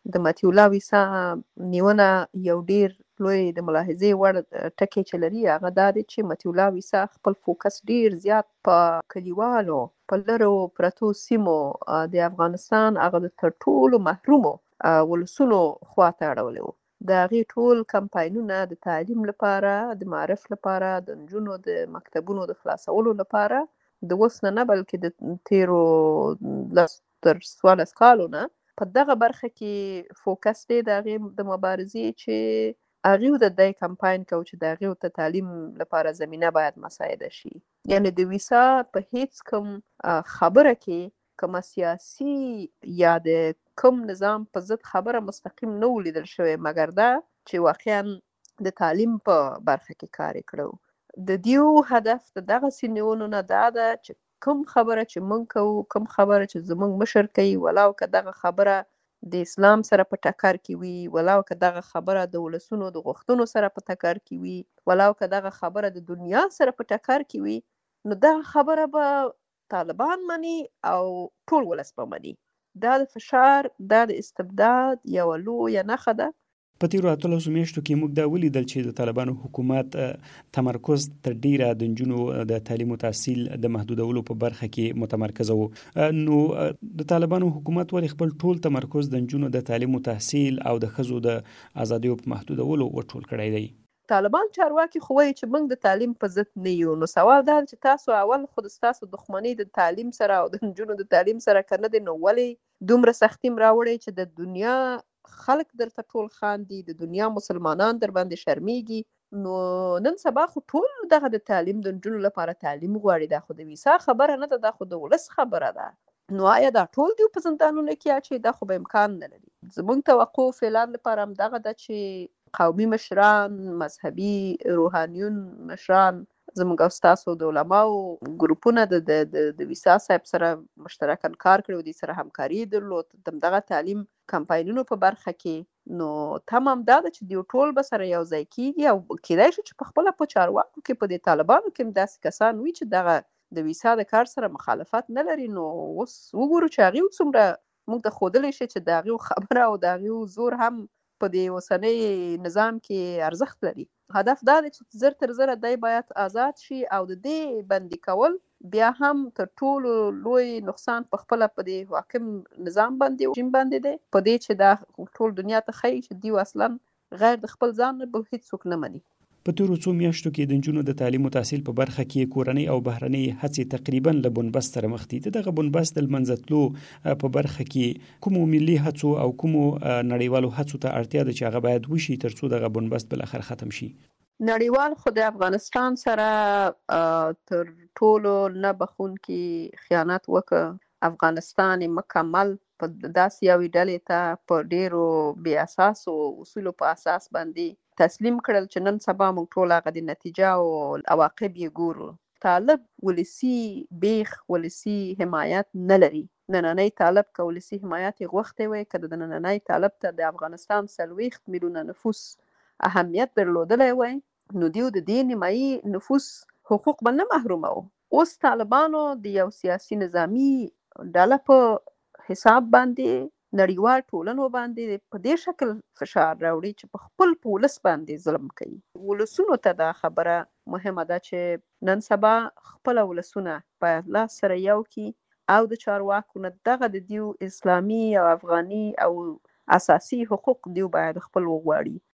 د مطیع الله ویسا نیونه یو ډیر لوی د ملاحظې وړ ټکی چې لري هغه دا دی چې مطیع الله ویسا خپل فوکس ډیر زیات په کلیوالو په لرو پرتو سیمو د افغانستان هغه د تر ټولو محرومو ولسونو خواته اړولی و. د هغې ټول کمپاینونه د تعلیم لپاره، د معرف لپاره، د نجونو د مکتبونو د خلاصولو لپاره د اوس نه بلکې د تیرو 10 تر 14 کالو نه په دغه برخه کې فوکس دی د هغې د مبارزې چې هغې د دې کمپاین کو چې د هغې ته تعلیم لپاره زمینه باید مساعده شي. یعنی د ویسا په هیڅ کوم خبره کې کومه سیاسي یا د کوم نظام په ضد خبره مستقیم نه ولیدل شوی، مګر دا چې واقعا د تعلیم په برخه کې کار کړو. د دیو هدف د دغه نیونو نه دا ده چې کوم خبره چې مونږ کوو، کوم خبره چې زمونږ مشر کوي، ولاو که دغه خبره د اسلام سره په ټکر کې وي، ولاو که دغه خبره د ولسونو د غوښتنو سره په ټکر کې وي، ولاو که دغه خبره د دنیا سره په ټکر کې وي، نو دغه خبره به طالبان مني او ټول ولس به مني. دا د فشار، دا د استبداد یوه لویه نښه ده. په تیرو 18 میاشتو کې موږ دا ولیدل چې د طالبانو حکومت تمرکز تر ډیره د نجونو د تعلیم او تحصیل د محدودولو په برخه کې متمرکز وو. نو د طالبانو حکومت ولې خپل ټول تمرکز د نجونو د تعلیم او تحصیل او د ښځو د ازادیو په محدودولو وټول کړی دی؟ طالبان چارواکي خو وایي چې موږ د تعلیم په ضد نه یو. نو سوال دا چې تاسو اول خود ستاسو دښمنۍ د تعلیم سره او د نجونو د تعلیم سره کنه دي، نو ولې دومره سختیم راوړی چې د دنیا خلک درته ټول خاندي، د دنیا مسلمانان در باندې شرمیږي؟ نو نن سبا خو ټول دغه د تعلیم د نجونو لپاره تعلیم غواړي. دا خو د ویسا خبره نه ده، دا خو د ولس خبره ده. نو آیا دا ټول دیو په زندانونو کې اچي؟ دا خو به امکان نه لري. زمونږ توقع فعلا لپاره هم دغه ده چې قومي مشران، مذهبي روحانیون مشران، زموږ او ستاسو د علماو ګروپونه د ویسا صاحب سره مشترکاً کار کړی، دوی سره همکاري درلود دغه تعلیم کمپاینونو په برخه کې. نو تمام دا ده چې دیو ټول به سره یو ځای کېږي او کیدای شي چې په خپله په چارواکو کې په دې طالبانو کې هم داسې کسان وي چې دغه د ویسا د کار سره مخالفت نه لري. نو اوس وګورو چې هغې څومره موږ ته ښودلی شي چې د هغې خبره او د هغې زور هم په دې اوسنۍ نظام کې ارزښت لري. هدف دا دی چې زر تر زره دی باید آزاد شي او د دې بندي کول بیا هم تر ټولو لوی نقصان په خپله په دې حاکم نظام باندې رژیم باندې دی، په دې چې دا ټول دنیا ته ښیي چې دیو اصلا غیر د خپل ځان نه به هیڅوک نه مني. په تیرو څو میاشتو کې د نجونو د تعلیم او تحصیل په برخه کې کورنۍ او بهرنۍ هڅې تقریبا له بنبست سره مخ دي. دغه بنبست د لمنځه تلو په برخه کې کومو ملي هڅو او کومو نړیوالو هڅو ته اړتیا ده چې هغه باید وشي ترڅو دغه بنبست بل اخر ختم شي؟ نړیوال خو د افغانستان سره تر ټولو نه بخونکي خیانت وکړ. افغانستان مکمل په داسې یوې ډلې ته په ډیرو بې اساسو اصولو په اساس باندې تسلیم کړل چې نن سبا موږ ټول هغه د نتیجه او عواقب یې ګورو. طالب ولسي بیخ، ولسي حمایت نه لري. نننی طالب که ولسي حمایت یې غوښتی وی، که د نننی طالب ته د افغانستان 40 میلیونه نفوس اهمیت درلودلی وی، نو دیو د دې نیمایي نفوس حقوق به نه محرومه و. اوس طالبانو د یو سیاسي نظامی ډله په حساب باندې نړیوال ټولنو باندې په دې شکل فشار راوړي چې په خپل ولس باندې ظلم کوي. ولسونو ته دا خبره مهمه ده چې نن سبا خپل ولسونه باید لاس سره یو کړي او د چارواکو نه دغه د دیو اسلامي او افغاني او اساسي حقوق دیو باید خپل وغواړي.